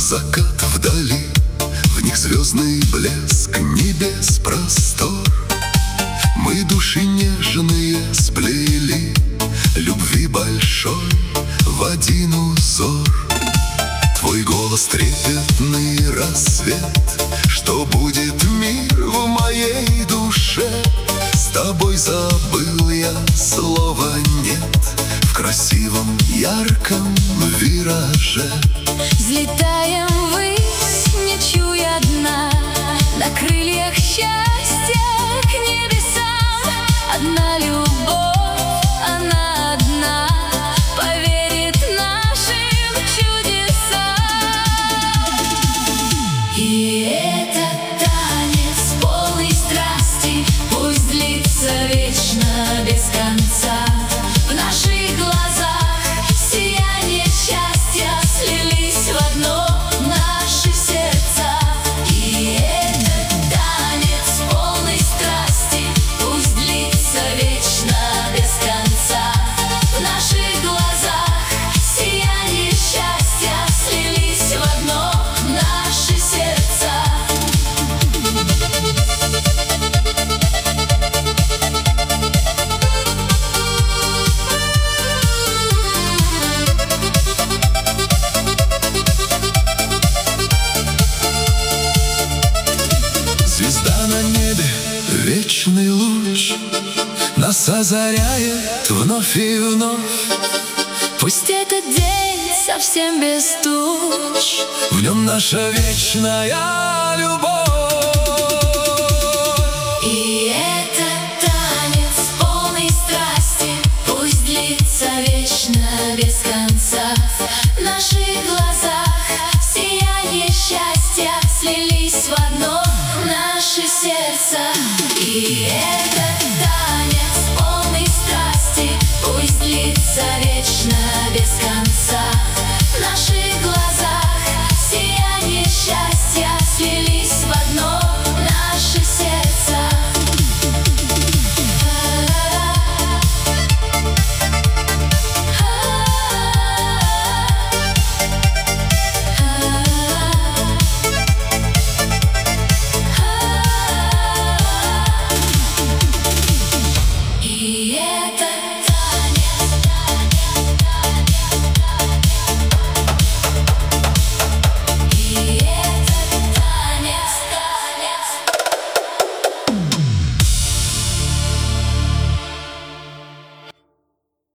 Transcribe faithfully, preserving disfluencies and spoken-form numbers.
закат вдали, в них звездный блеск небес простор. Мы души нежные сплели, любви большой в один узор. Твой голос трепетный рассвет, что будет мир в моей душе. С тобой забыл я слова нет в красивом ярком вираже. Взлетаем ввысь, не чуя дна, на крыльях счастья к небесам. Одна любовь, она одна, поверит нашим чудесам. И этот танец полный страсти пусть длится вечно без конца. В наших глазах сияние счастья слились в одно наши сердца. И этот танец полный страсти пусть длится вечно без конца. В наших глазах сияние счастья слились в одно наши сердца. Звезда на небе, вечный луч, нас озаряет вновь и вновь. Пусть этот день совсем без туч, В нем наша вечная любовь. и этот танец полный страсти пусть длится вечно без конца. В наших глазах сияние счастья слились в одно наши сердца. И это